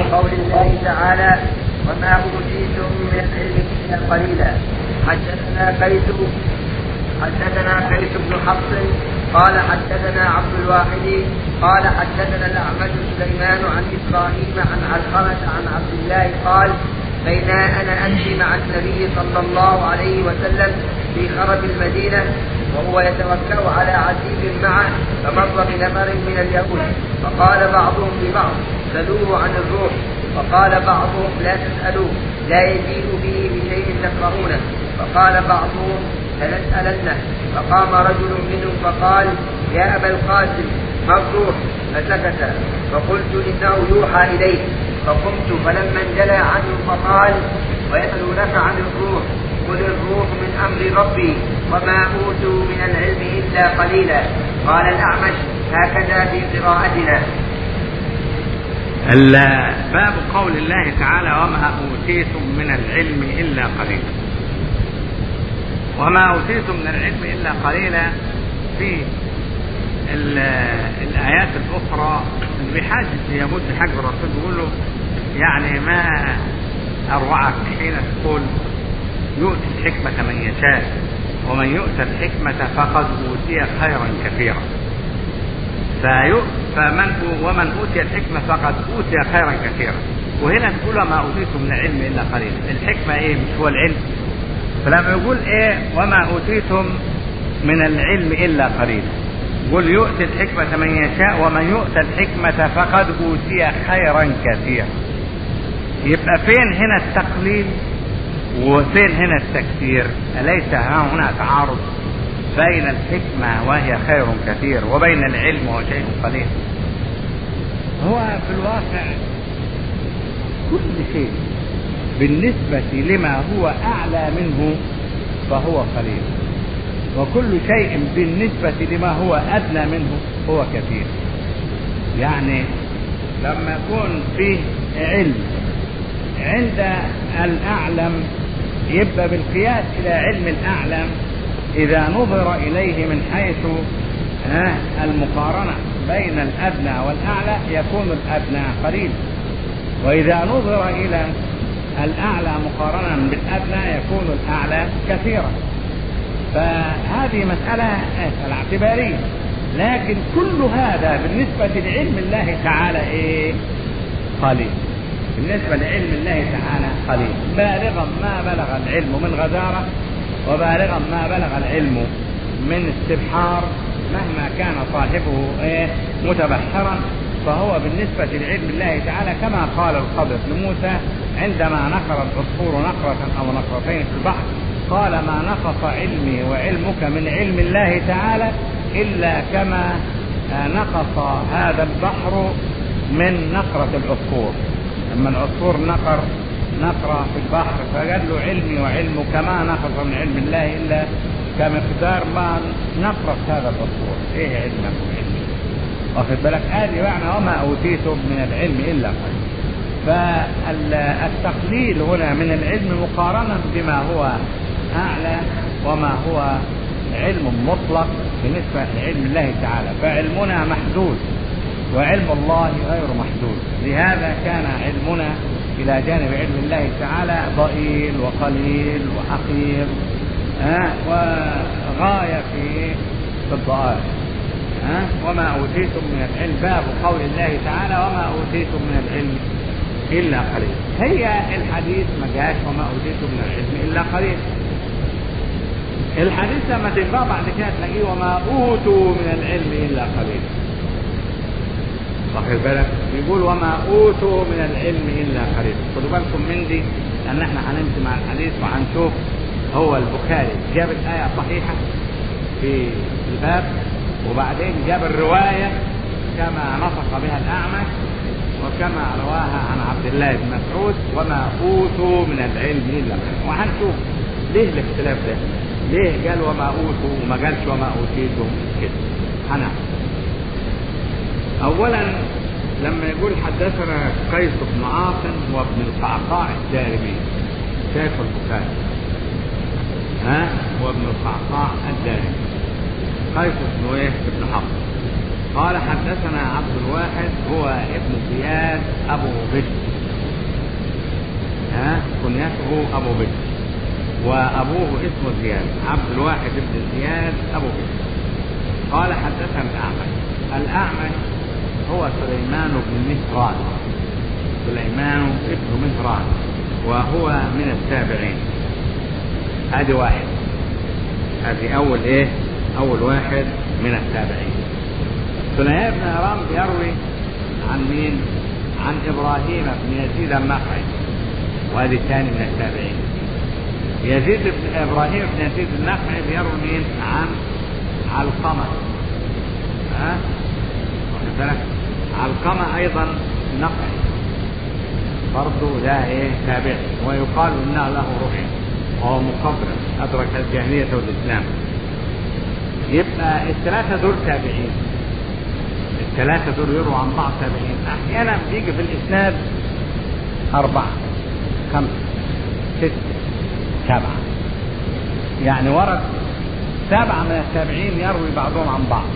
قول الله تعالى وما أوتيتم من العلم إلا قليلا. حدثنا قيس بن حفص قال حدثنا عبد الواحد قال حدثنا الأعمش سليمان عن إبراهيم عن علقمة عن عبد الله قال بينا أنا أمشي مع النبي صلى الله عليه وسلم في خرب المدينة وهو يتوكل على عزيز معه فمر بنفر من اليهود فقال بعضهم لبعض سلوه عن الروح فقال بعضهم لا تسألوه لا يجيء به بشيء تكرهونه فقال بعضهم لنسألنه فقام رجل منهم فقال يا أبا القاسم ما الروح فسكت فقلت إنه يوحى إليه فقمت فلما انجلى عنه فقال ويسألونك عن الروح قل الروح من أمر ربي وما أوتوا من العلم إلا قليلا. قال الأعمش هكذا في قراءتنا. باب قول الله تعالى وما أوتيتم من العلم إلا قليلا. وما أوتيتم من العلم إلا قليلا في الآيات الأخرى بحاجة يمد حق الرسول يقول له يعني ما أروعك حين تقول يؤتي الحكمة من يشاء ومن يؤتى الحكمة فقد أوتي خيرا كثيرا. ومن أوتي الحكمة فقد أوتي خيرا كثيرا. وهنا تقول ما أوتيتم من العلم إلا قليلا. الحكمة إيه؟ مش هو العلم. فلما يقول إيه وما أوتيتم من العلم إلا قليلا يقول يؤتي الحكمة من يشاء ومن يؤتى الحكمة فقد أوتي خيرا كثيرا. يبقى فين هنا التقليل وفين هنا التكثير؟ أليس هنا تعارض بين الحكمة وهي خير كثير وبين العلم وهو شيء قليل؟ هو في الواقع كل شيء بالنسبة لما هو أعلى منه فهو قليل، وكل شيء بالنسبة لما هو أدنى منه هو كثير. يعني لما يكون فيه علم عند الأعلم يبقى بالقياس إلى علم الأعلم إذا نظر إليه من حيث المقارنة بين الأدنى والأعلى يكون الأدنى قليل، وإذا نظر إلى الأعلى مقارنة بالأدنى يكون الأعلى كثيرا. فهذه مسألة اعتبارية، لكن كل هذا بالنسبة لعلم الله تعالى قليل. بالنسبة لعلم الله تعالى قليل، بالغا ما بلغ العلم من غزارة وبالغا ما بلغ العلم من استبحار مهما كان صاحبه متبحرا، فهو بالنسبة لعلم الله تعالى كما قال الخضر لموسى عندما نقر العصفور نقرة أو نقرتين في البحر قال ما نقص علمي وعلمك من علم الله تعالى إلا كما نقص هذا البحر من نقرة العصفور. لما العصفور نقر نقرة في البحر فقال له علمي وعلمك ما نقص من علم الله إلا كمقدار ما نقرة هذا العصفور. ايه علمك وعلمي؟ واخد بالك؟ هذه معنى وما أوتيتم من العلم إلا قليلا. فالتقليل هنا من العلم مقارنة بما هو أعلى وما هو علم مطلق بالنسبة لعلم الله تعالى، فعلمنا محدود وعلم الله غير محدود. لهذا كان علمنا إلى جانب علم الله تعالى ضئيل وقليل وحقير وغاية في الضآل. وما أوتيتم من العلم باب قول الله تعالى وما أوتيتم من العلم إلا قليل. هي الحديث ما جاءش وما أوتيتم من العلم إلا قليل. الحديث لما تقرأ بعد كده تلاقيه وما أوتوا من العلم إلا قليل. واخد بالك؟ يقول وما أوتوا من العلم إلا قليل. خدوا بالكم من دي لأن احنا هنمشي مع الحديث وهنشوف هو البخاري جاب الآية صحيحة في الباب وبعدين جاب الرواية كما نطق بها الأعمش وكما رواها عن عبد الله بن مسعود وما أوتوا من العلم إلا قليل. وهنشوف ليه الاختلاف ده، ليه قال وما أوتوا وما قالش وما أوتيتم كده. هنعرف. أولا لما يقول حدثنا قيس بن عاصم وابن القعقاع الدارمي شيخ البخاري وابن القعقاع الدارمي قيس بن ابن حفص قال حدثنا عبد الواحد هو ابن زياد أبو بشر كنيته أبو بكر، وأبوه اسمه زياد، عبد الواحد بن زياد أبو بكر. قال حدثنا الأعمش هو سليمان بن مهران، سليمان ابن مهران، وهو من التابعين. هذه واحد، هذه أول واحد من التابعين. سليمان بن مهران يروي عن مين؟ عن إبراهيم بن يزيد النخعي، وهذه الثاني من التابعين. إبراهيم بن يزيد النخعي يروي مين؟ عن علقمة، علقمة أيضا نخعي برضو ده تابعي، ويقال إنه له رؤيا وهو مقبرا أدرك الجاهلية والإسلام. يبقى الثلاثة دول تابعين، الثلاثة دول يرووا عن بعض تابعين. أحيانا بيجي في الإسناد 4 5 6 7، يعني ورد 7 من التابعين يروي بعضهم عن بعض.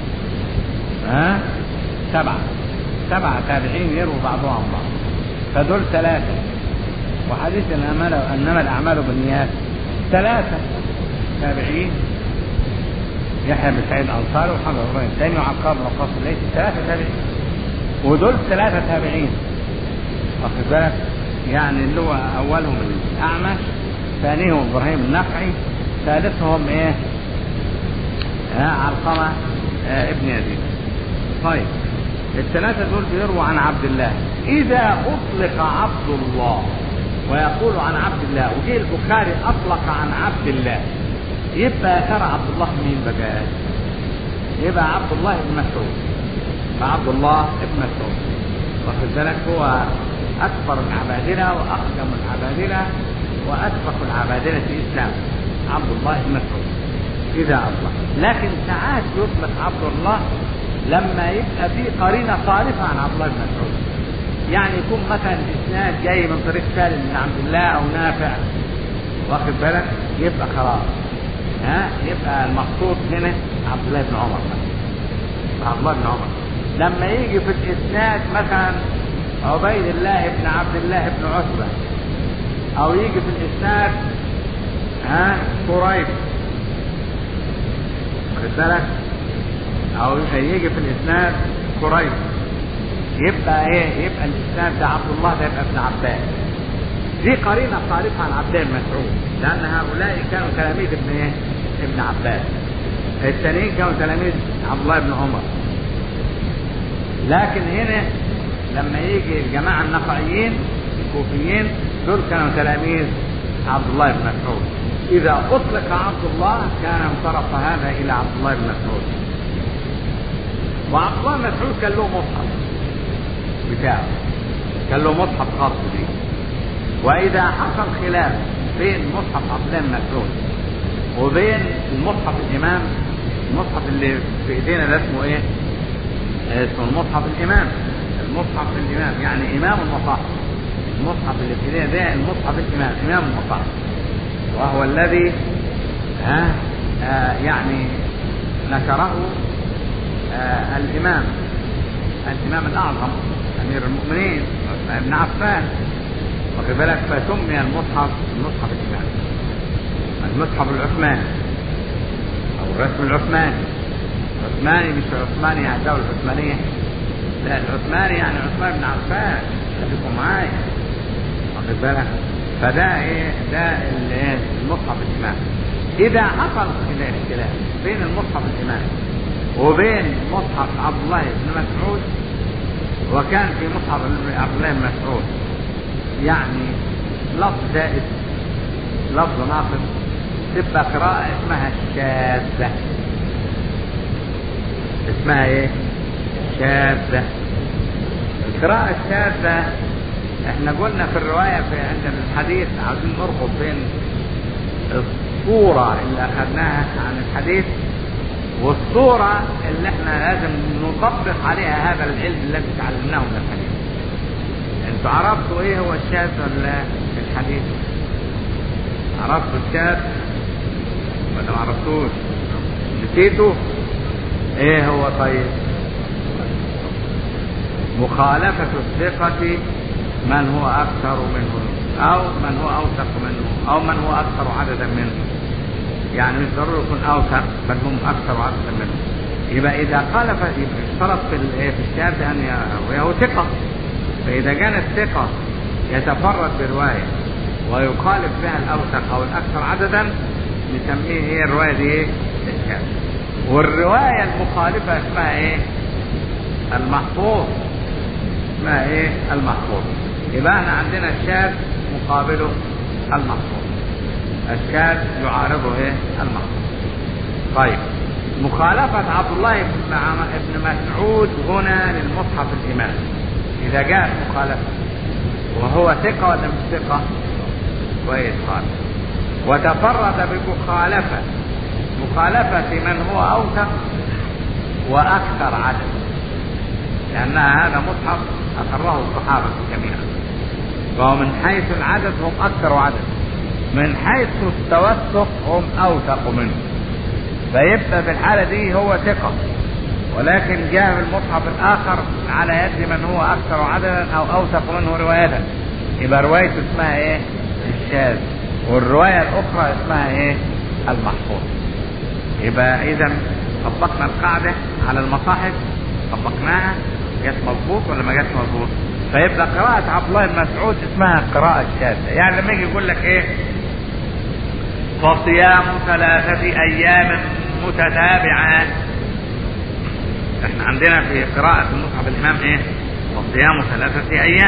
7 تابعين يرووا بعضهم عن بعض، فدول 3. وحديث إنما الأعمال بالنيات 3 تابعين، يحيى بن سعيد الأنصاري وحمد إبراهيم الثاني وعقار بن وقاص الليثي، 3 تابعين، ودول 3 تابعين. واخد بالك؟ يعني اللي هو أولهم الأعمش، ثانيهم إبراهيم النخعي، ثالثهم علقمة ابن يزيد. طيب الثلاثة دول بيرووا عن عبد الله. إذا أطلق عبد الله ويقول عن عبد الله، وجه البخاري أطلق عن عبد الله، يبقى ترى عبد الله مين بقى؟ يبقى عبد الله بن مسعود. فعبد الله بن مسعود واخد بالك هو أكبر العبادلة وأقدم العبادلة وأسبق العبادلة في الإسلام، عبد الله بن مسعود إذا أطلق. لكن ساعات يطلق عبد الله لما يبقى في قرينة صارفة عن عبد الله بن مسعود، يعني يكون مثلا الإسناد جاي من طريق سالم بن عبد الله أو نافع، واخد بالك؟ يبقى خلاص يبقى المقصود هنا عبد الله بن عمر. عبد الله بن عمر لما يجي في الإسناد مثلا عبيد الله بن عبد الله بن عتبة، أو يجي في الإسناد قريب، واخد بالك؟ أو يجي في الإسناد قريب، يبقى يبقى الإسناد ده عبد الله ده يبقى ابن عباس. دي قرينة صارفة عن عبد الله بن مسعود، لأن هؤلاء كانوا تلاميذ ابن عباس، الثانيين كانوا تلاميذ عبد الله بن عمر. لكن هنا لما يجي الجماعة النخعيين الكوفيين دول كانوا تلاميذ عبد الله بن مسعود. إذا أطلق عبد الله كان انصرف هذا إلى عبد الله بن مسعود. وعبد الله بن مسعود كان له مصحف بتاعه، كان له مصحف خاص به. وإذا حصل خلاف بين مصحف عبد الله بن مسعود وبين المصحف الإمام، المصحف اللي في إيدينا ده اسمه اسمه المصحف الإمام. المصحف الإمام يعني إمام المصاحف. المصحف اللي في إيدينا ده المصحف الإمام، إمام المصاحف، وهو الذي يعني نشره الإمام الأعظم أمير المؤمنين عثمان بن عفان، واخد بالك؟ فسمي المصحف الإمام، المصحف العثماني أو الرسم العثماني. عثماني مش عثماني يعني الدولة العثمانية، لا، العثماني يعني عثمان بن عفان، خليكم معايا، واخد بالك؟ فده ده المصحف الإمام. إذا حصل اختلاف بين المصحف الإمام وبين مصحف عبد الله بن مسعود، وكان في مصحف عبد الله بن مسعود يعني لفظ زائد، لفظ ناقص، تبقى قراءة اسمها الشاذة. اسمها شاذة. القراءة الشاذة احنا قلنا في الرواية في عند الحديث عاوزين نربط بين الصورة اللي اخذناها عن الحديث والصورة اللي احنا لازم نطبق عليها هذا العلم الذي تعلمناه من الحديث. انتوا عرفتوا ايه هو الشاذ ولا الحديث؟ عرفتوا الشاذ ولا ما عرفتوش؟ نسيتوا ايه هو؟ طيب، مخالفة الثقة من هو أكثر منه أو من هو أوثق منه أو من هو أكثر عددا منه. يعني مش ضروري يكون أوثق بل هم أكثر عددا منه. يبقى إذا خالف اشترط في الشاذ أن يرويه ثقة. فإذا كان الثقة يتفرد برواية ويخالف بها الأوثق أو الأكثر عددا نسميه هي الرواية دي إيه؟ الشاذ. والرواية المخالفة اسمها إيه؟ المحفوظ. اسمها إيه؟ المحفوظ. يبقى احنا عندنا الشاذ مقابله المحفوظ. الشاذ يعارضه إيه؟ المحفوظ. طيب، مخالفة عبد الله بن مسعود هنا للمصحف الإمام إذا جاءت مخالفة وهو ثقة ولا مش ثقة؟ كويس خالص. وتفرد بمخالفة من هو أوثق وأكثر عدد، لأن هذا مصحف أقره الصحابة جميعا، فهو من حيث العدد هم أكثر عدد، من حيث التوثق هم أوثق منه. فيبقى في الحالة دي هو ثقة، ولكن جاء في المصحف الآخر على يد من هو أكثر عددا أو أوثق منه رواية، يبقى روايته اسمها إيه؟ الشاذ. والرواية الأخرى اسمها إيه؟ المحفوظ. يبقى إذا طبقنا القاعدة على المصاحف، طبقناها، جت مظبوط ولا ما جت مظبوط؟ فيبقى قراءة عبد الله بن مسعود اسمها قراءة شاذة. يعني لما يجي يقول لك إيه؟ فصيام 3 أيام متتابعات. احنا عندنا في قراءة المصحف الإمام ايه؟ فصيام 3 أيام.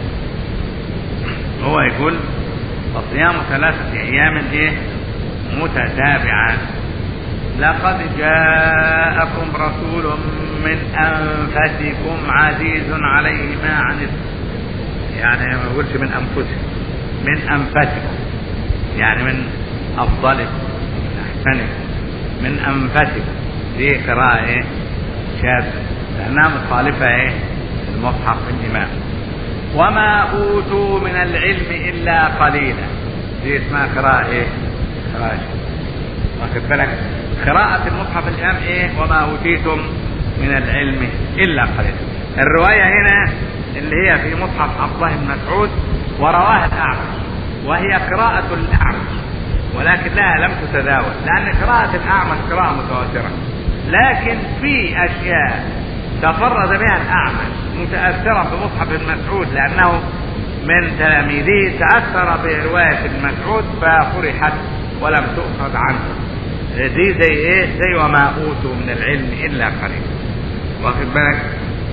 هو يقول فصيام 3 أيام ايه؟ متتابعات. لقد جاءكم رسول من أنفسكم عزيز عليه ما عنتم. يعني ما يقولش من أنفسكم، من أنفسكم، يعني من أفضلكم، من أحسنكم، من أنفسكم. دي قراءة ايه؟ شاذة، لأنها مخالفة ايه؟ المصحف الإمام. وما أوتوا من العلم إلا قليلا. دي اسمها قراءة ايه؟ قراءة شاذة. واخد بالك؟ قراءة المصحف الإمام ايه؟ وما أوتيتم من العلم إلا قليلا. الرواية هنا اللي هي في مصحف عبد الله بن مسعود ورواها الأعمش، وهي قراءة الأعمش، ولكن لها لم تتداول، لأن قراءة الأعمش قراءة متواترة. لكن في أشياء تفرد بها الأعمش متأثرة بمصحف ابن مسعود، لأنه من تلاميذه تأثر برواية ابن مسعود ففرحت ولم تؤخذ عنه. دي زي ايه؟ زي وما أوتوا من العلم إلا قليل. واخد بالك؟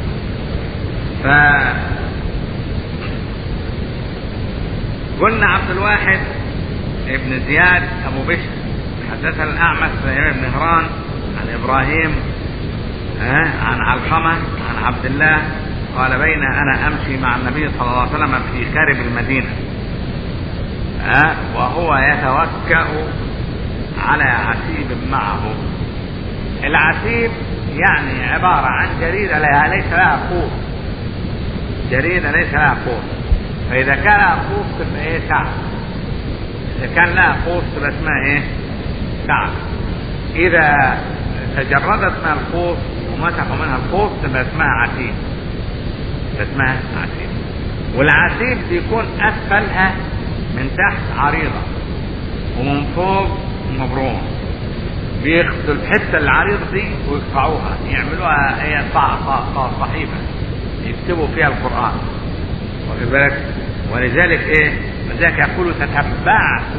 قلنا عبد الواحد ابن زياد أبو بشر حدثنا الأعمش بن مهران عن إبراهيم عن علقمة عن عبد الله قال: بين أنا أمشي مع النبي صلى الله عليه وسلم في خارب المدينة وهو يتوكأ على عسيب معه. العسيب يعني عبارة عن جريدة ليس لها قوس، جريدة ليس لها قوس. فإذا كان لها قوس تبقى ايه؟ كعب. إذا كان لها قوس تبقى اسمها ايه؟ كعب. إذا تجردت من القوس ومسحوا منها القوس تبقى اسمها عسيب. اسمها عسيب. والعسيب بيكون أسفلها من تحت عريضة ومن فوق مبروم. بياخدوا الحتة العريضة دي ويقطعوها، يعملوها هي صحيفة يكتبوا فيها القرآن. واخد بالك؟ ولذلك ايه؟ لذلك يقولوا تتبعت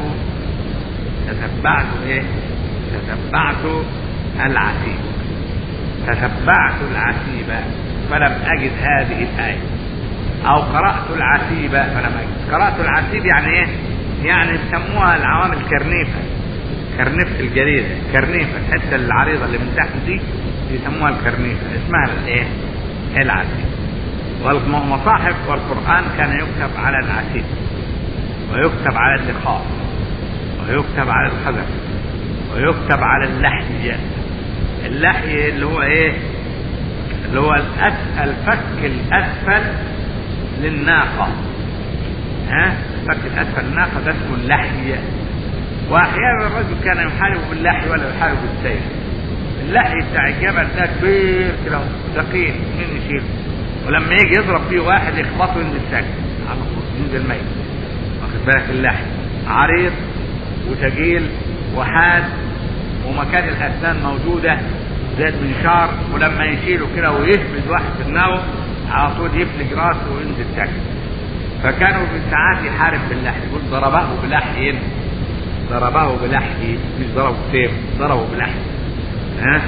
ايه؟ تتبعت العسيب، تتبعت العسيبة فلم أجد هذه الآية، أو قرأت العسيبة فلم أجد. قرأت العسيب يعني ايه؟ يعني يسموها العوام الكرنيفة، كرنيفة الجريدة، كرنيفة الحتة العريضة اللي من تحت دي يسموها الكرنيفة، اسمها الايه؟ العسيب. والمصاحف والقرآن كان يكتب على العسيب، ويكتب على اللقاء، ويكتب على الخزف، ويكتب على اللحي. اللحي اللي هو ايه؟ اللي هو الفك الأسفل للناقة. الفك الأسفل للناقة ده اسمه اللحي. وأحيانا الرجل كان يحارب باللحي ولا يحارب بالسيف. اللحي بتاع الجبل ده كبير كده ثقيل، مين يشيله؟ ولما يجي يضرب فيه واحد يخبطه ينزل ساكت على طول، ينزل ميت. واخد بالك؟ اللحم عريض وثقيل وحاد، ومكان الاسنان موجوده زي المنشار، ولما يشيله كده ويهبد واحد في دماغه على طول يفلق راسه وينزل ساكت. فكانوا بالساعات يحارب باللحي، يقول ضربه بلحي، ضربه بلحي، مش ضربه بسيف، ضربه بلحي. ها؟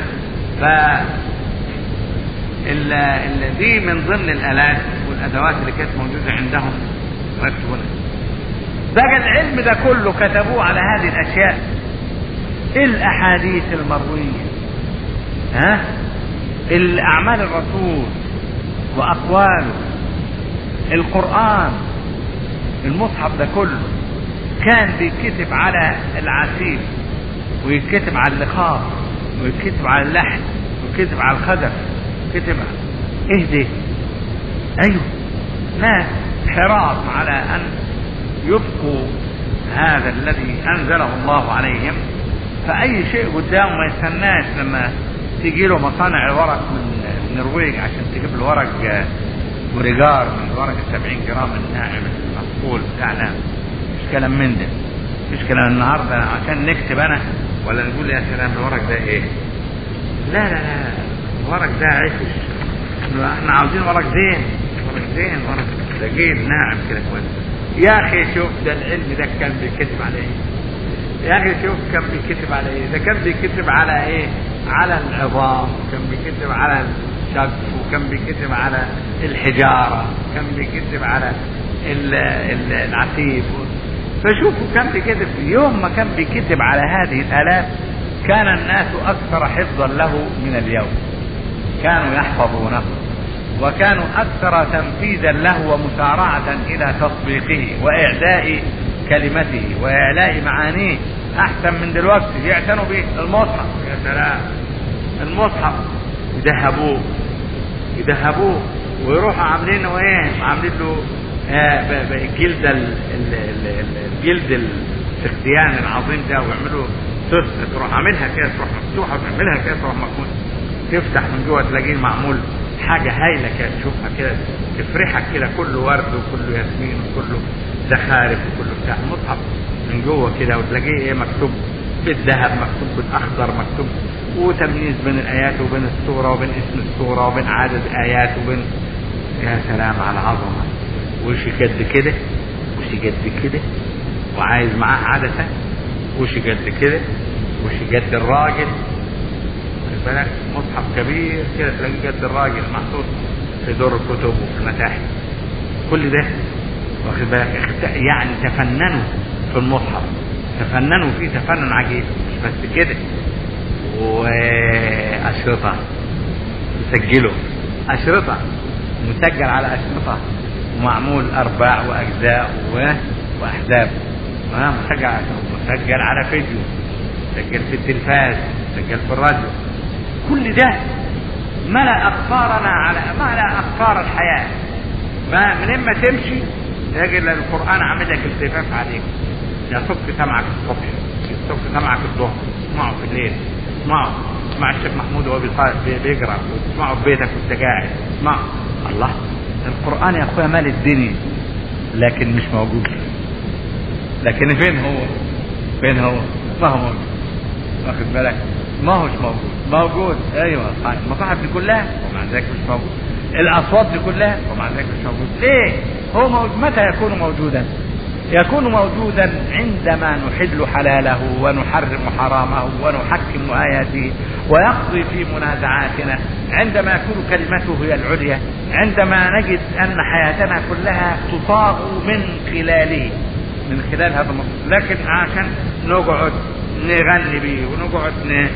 دي من ضمن الآلات والأدوات اللي كانت موجودة عندهم ركبونا. بقى العلم ده كله كتبوه على هذه الأشياء، الأحاديث المروية، ها؟ الأعمال الرسول وأقواله، القرآن، المصحف ده كله كان بيتكتب على العسيل، ويتكتب على اللخاء، ويتكتب على اللحم، ويتكتب على الخدف، كتب ايه ده؟ ايوه، ناس حراص على ان يبقوا هذا الذي انزله الله عليهم، فاي شيء قدامه ما يستناش لما تيجي له مصانع الورق من النرويج عشان تجيب له ورق وريجار من ورق 70 جرام الناعم المصقول بتاعنا. مش كلام من ده، مش كلام النهارده عشان نكتب انا ولا نقول يا سلام الورق ده ايه. لا لا لا، الورق ده عفش، احنا عاوزين ورق زين، ورق زين، ورق ثقيل ناعم كده كويس. يا اخي شوف ده العلم ده كان بيكتب على ايه؟ يا اخي شوف كان بيكتب على ايه؟ ده كان بيكتب على ايه؟ على العظام، كان بيكتب على الشق، وكان بيكتب على الحجاره، كان بيكتب على العتيب. فشوفوا كان بيكتب، يوم ما كان بيكتب على هذه الآلات كان الناس أكثر حفظا له من اليوم، كانوا يحفظونه، وكانوا أكثر تنفيذا له ومسارعة إلى تطبيقه وإعداء كلمته وإعلاء معانيه أحسن من دلوقتي. يعتنوا به المصحف، يا سلام، المصحف يذهبوه ويروحوا عاملينه ايه؟ عاملين له الجلد السختيان العظيم ده، ويعملوا تروح عاملها كده، تروح مفتوحه وتعملها كده، تروح مكون تفتح من جوه تلاقيه معمول حاجه هايله كده، تشوفها كده تفرحك كده، كله ورد وكله ياسمين وكله زخارف وكله بتاع. المصحف من جوه كده وتلاقيه ايه؟ مكتوب بالذهب، مكتوب بالاخضر، مكتوب وتمييز بين الايات وبين السوره وبين اسم السوره وبين عدد ايات وبين، يا سلام على العظمه. وش قد كده، وش قد كده، وعايز معاه عدسه، وش قد كده، وش قد الراجل. واخد بالك؟ مصحف كبير كده تلاقيه قد الراجل محطوط في دور الكتب وفي المتاحف. كل ده واخد بالك؟ يعني تفننوا في المصحف، تفننوا فيه تفنن عجيب. مش بس كده، وأشرطة يسجلوا، أشرطة مسجل على أشرطة، ومعمول أرباع وأجزاء وأحزاب، مسجل على فيديو، مسجل في التلفاز، مسجل في الراديو. كل ده ملأ أقطار الحياة. من إما تمشي تلاقي القرآن عامل لك التفاف عليك، يصك سمعك الصبح، يصك سمعك الظهر، اسمعه في الليل، اسمع الشيخ محمود وهو بيقرأ، وتسمعه في بيتك وانت قاعد، اسمع. الله، القرآن يا اخويا مال الدنيا، لكن مش موجود. لكن فين هو؟ ما هو موجود. واخد بالك؟ ما هوش موجود. ايوه صحيح، المصاحف دي كلها ومع ذلك مش موجود، الاصوات دي كلها ومع ذلك مش موجود. ليه؟ هو موجود. متى يكون موجودا؟ يكون موجودا عندما نحل حلاله ونحرم حرامه ونحكم آياته ويقضي في منازعاتنا، عندما يكون كلمته هي العليا، عندما نجد أن حياتنا كلها تصاغ من خلال هذا الموضوع. لكن عشان نقعد نغني به ونقعد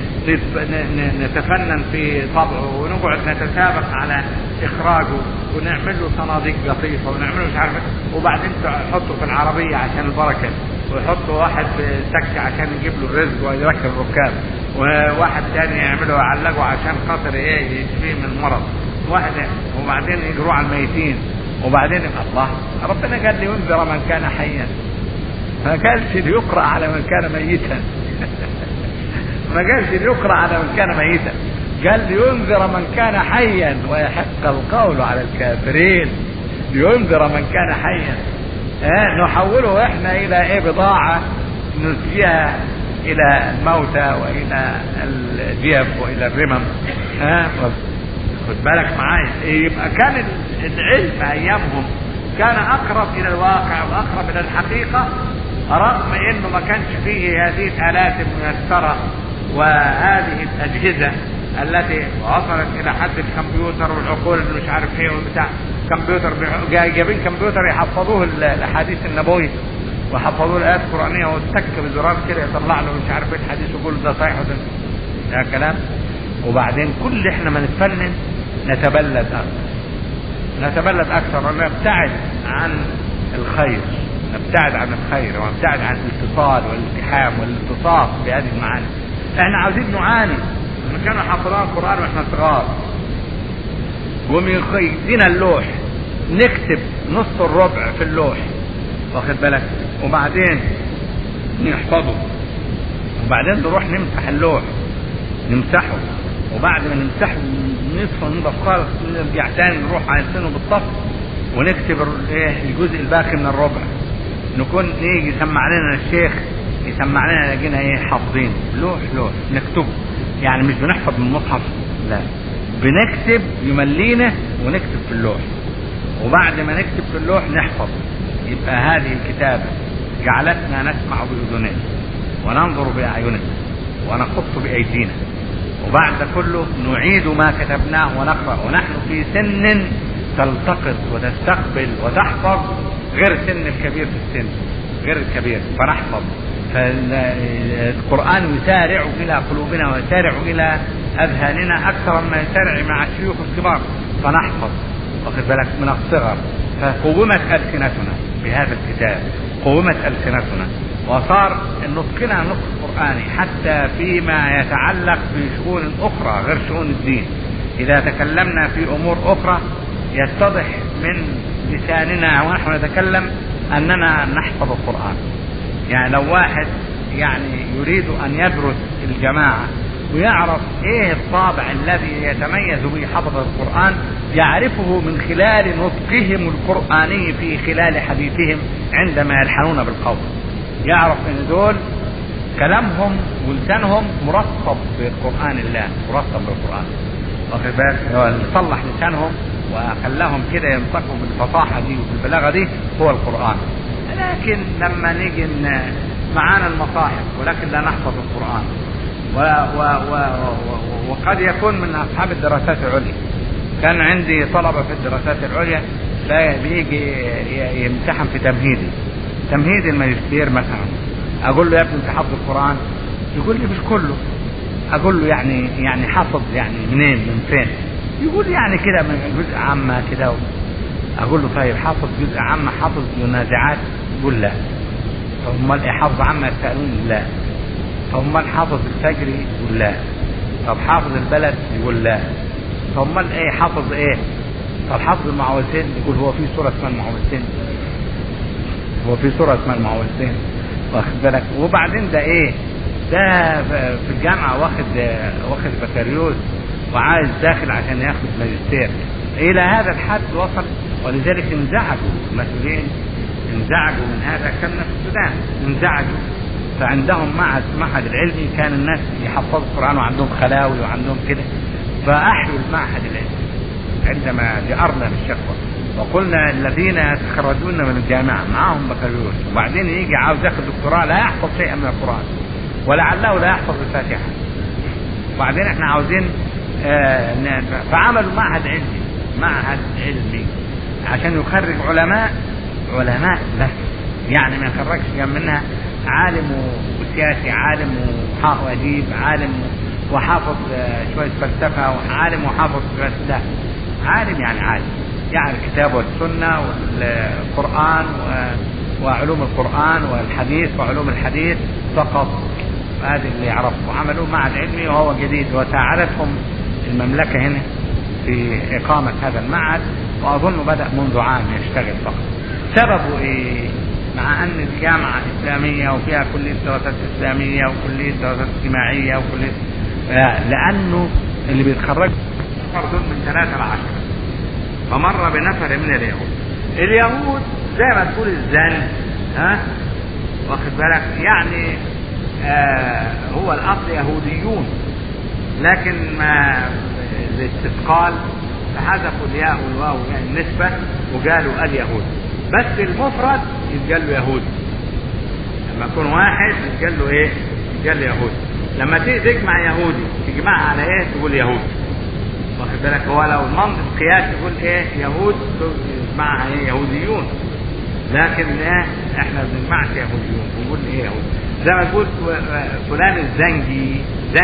نتفنن في طبعه ونقعد نتسابق على إخراجه ونعمل له صناديق لطيفة ونعمل له مش عارف، وبعدين تحطه في العربية عشان البركة، ويحطوا واحد سكة عشان يجيب له الرزق ويركب الركاب، وواحد ثاني يعمله يعلقه عشان خاطر ايه؟ يشفيه من المرض، وبعدين يجروا على الميتين، وبعدين الله ربنا قال لي انذر من كان حيا، ما قالش ليقرأ على من كان ميتا ما قالش ليقرأ على من كان ميتا، قال لينذر من كان حيا ويحق القول على الكافرين. لينذر من كان حيا، نحوله احنا الى ايه؟ بضاعة نزجيها الى الموتى والى الجيف والى الرمم. خد بالك معايا. يبقى كان العلم ايامهم كان اقرب الى الواقع واقرب الى الحقيقة، رغم انه ما كانش فيه هذه الالات الميسرة وهذه الاجهزة التي وصلت الى حد الكمبيوتر والعقول اللي مش عارف ايه وبتاع. كمبيوتر جايبين كمبيوتر يحفظوه الاحاديث النبوية وحفظوه الايات القرآنية وتك بزرار كده يطلع له مش عارف ايه الحديث ويقول ده صحيح ده كلام. وبعدين كل احنا ما نتفنن نتبلد اكثر ونبتعد عن الخير، نبتعد عن الخير ونبتعد عن الاتصال والالتحام والالتصاق بهذه المعاني. احنا عاوزين نعاني. كانوا حافظين القرآن واحنا صغار وميدينا اللوح نكتب نص الربع في اللوح، واخد بالك، وبعدين نحفظه، وبعدين نروح نمسح اللوح نمسحه، وبعد ما نمسحه نصف خالص نرجع تاني نروح عايزينه بالطف ونكتب الجزء الباقي من الربع. نكون يجي يسمع لنا الشيخ يسمع لنا لقينا حافظين لوح نكتبه. يعني مش بنحفظ من المصحف، لا، بنكتب يملينا ونكتب في اللوح، وبعد ما نكتب في اللوح نحفظ. يبقى هذه الكتابة جعلتنا نسمع بأذننا وننظر بأعيننا ونخط بأيدينا، وبعد كله نعيد ما كتبناه ونقرأ، ونحن في سن تلتقط وتستقبل وتحفظ غير سن الكبير في السن، غير الكبير فنحفظ. فالقرآن يسارع إلى قلوبنا ويسارع إلى أذهاننا أكثر مما يسارع مع الشيوخ الكبار، فنحفظ، واخد بالك، من الصغر. فقومت ألسنتنا بهذا الكتاب، قومت ألسنتنا، وصار نطقنا نطق قرآني حتى فيما يتعلق بشؤون أخرى غير شؤون الدين. إذا تكلمنا في أمور أخرى يتضح من لساننا ونحن نتكلم أننا نحفظ القرآن. يعني لو واحد يعني يريد أن يدرس الجماعة ويعرف ايه الطابع الذي يتميز به حفظ القرآن، يعرفه من خلال نطقهم القرآني في خلال حديثهم عندما يلحنون بالقول. يعرف ان دول كلامهم ولسانهم مرطب بالقرآن الله، مرطب بالقرآن، واخد بالك، صلح لسانهم وخلاهم كده ينطقوا بالفصاحة دي وبالبلاغة دي هو القرآن. لكن لما نيجي معانا المصاحف ولكن لا نحفظ القرآن، وقد يكون من أصحاب الدراسات العليا. كان عندي طلبة في الدراسات العليا بيجي يمتحن في تمهيدي الماجستير مثلا. أقول له يا ابني أنت حافظ القرآن؟ يقول لي مش كله. أقول له يعني حافظ يعني منين من فين؟ يقول يعني كده من جزء عامة كده. أقول له طيب حافظ جزء عامة، حافظ منازعات؟ يقول لا. فهم حافظ عامة يسألون؟ لا. فهم حافظ الفجر؟ يقول لا. طب حافظ البلد؟ يقول لا. فهم ايه حافظ ايه؟ طب حافظ المعوذتين؟ يقول هو في سورة اسمها المعوذتين؟ هو في سورة اسمها المعوذتين؟ واخد بالك. وبعدين ده ايه؟ ده في الجامعة واخد بكالوريوس وعايز داخل عشان ياخد ماجستير. الى هذا الحد وصل. ولذلك انزعجوا المسؤولين، انزعجوا من هذا. كان في السودان انزعجوا، فعندهم معهد العلمي كان الناس يحفظوا القرآن وعندهم خلاوي وعندهم كده، فأحيوا المعهد العلمي عندما جأرنا بالشكوى وقلنا الذين يتخرجون من الجامعة معهم بكالوريوس وبعدين يجي عاوز ياخذ دكتوراه لا يحفظ شيئا من القرآن ولعله لا يحفظ الفاتحة، وبعدين احنا عاوزين فعملوا معهد علمي عشان يخرج علماء بس، يعني ما يخرجش منها عالم وسياسي، عالم وأديب، عالم وحافظ شوية فلسفة، وعالم وحافظ لا، عالم يعني عالم يعرف الكتاب والسنة والقرآن وعلوم القرآن والحديث وعلوم الحديث فقط. هذا اللي يعرفوا. عملوا معهد علمي وهو جديد، وساعدتهم المملكة هنا في إقامة هذا المعهد، وأظن بدأ منذ عام يشتغل فقط. سببه إيه؟ مع أن الجامعة إسلامية وفيها كلية دراسات إسلامية وكلية دراسات اجتماعية وكلية، لأنه اللي بيتخرج فرد من 3 ل10. فمر بنفر من اليهود زي ما تقول الزن، واخد بالك؟ يعني هو الاصل يهوديون، لكن ما الاستثقال فحذفوا الياء والواو يعني النسبة وقالوا اليهود، بس المفرد يتقال له يهودي. لما يكون واحد يتقال له ايه؟ يتقال له يهودي. لما تجمع يهودي تجمعها على ايه؟ تقول يهود، واخد بالك؟ هو لو المنطق قياس يقول ايه؟ يهود، تجمعها ايه؟ يهوديون. لكن ايه؟ احنا ما بنجمعش يهوديون، بنقول ايه؟ يهود. زي ما تقول فلان الزنجي،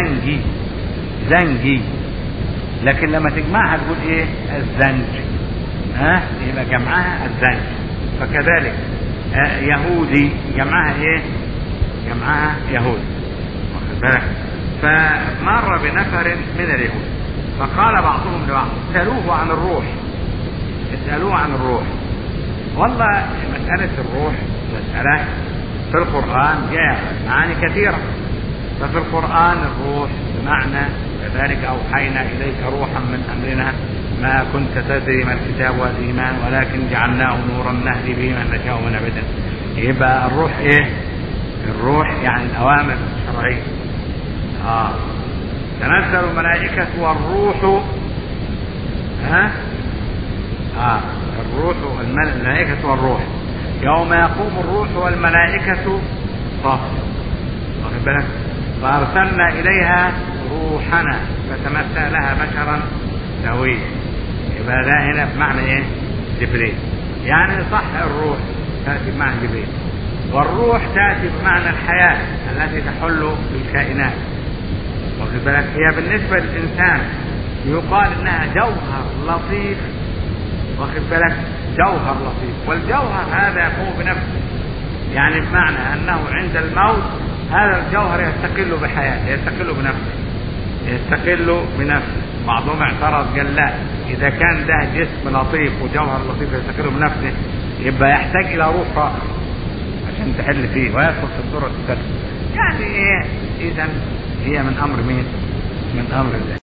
زنجي، لكن لما تجمعها تقول ايه؟ الزنج، يبقى جمعها الزنج. فكذلك يهودي جمعها ايه؟ جمعها يهود، واخد بالك؟ فمر بنفر من اليهود فقال بعضهم لبعض اسألوه عن الروح. والله مسألة الروح مسألة في القرآن جاء معاني كثيرة. ففي القرآن الروح بمعنى كذلك أوحينا إليك روحا من أمرنا ما كنت تدري ما الكتاب والإيمان ولكن جعلناه نورا نهدي به من نشاء من عبادنا. يبقى الروح إيه؟ الروح يعني الأوامر الشرعية. تنزل الملائكة والروح، الروح الملائكة والروح يوم يقوم الروح والملائكة صفا، واخد بالك؟ فأرسلنا إليها روحنا فتمثل لها بشرا سويا. يبقى ده هنا بمعنى ايه؟ جبريل. يعني صح الروح تأتي بمعنى جبريل، والروح تأتي بمعنى الحياة التي تحل بالكائنات، واخد بالك؟ هي بالنسبة للإنسان يقال إنها جوهر لطيف، واخد بالك؟ جوهر لطيف، والجوهر هذا يقوم بنفسه، يعني بمعنى أنه عند الموت هذا الجوهر يستقل بحياته، يستقل بنفسه. بعضهم اعترض قال لا، إذا كان ده جسم لطيف وجوهر لطيف يستقل بنفسه يبقى يحتاج إلى روح رائع عشان تحل فيه ويدخل في الدرة الثالثة. يعني إيه؟ إذن هي من أمر مين؟ من أمر الله.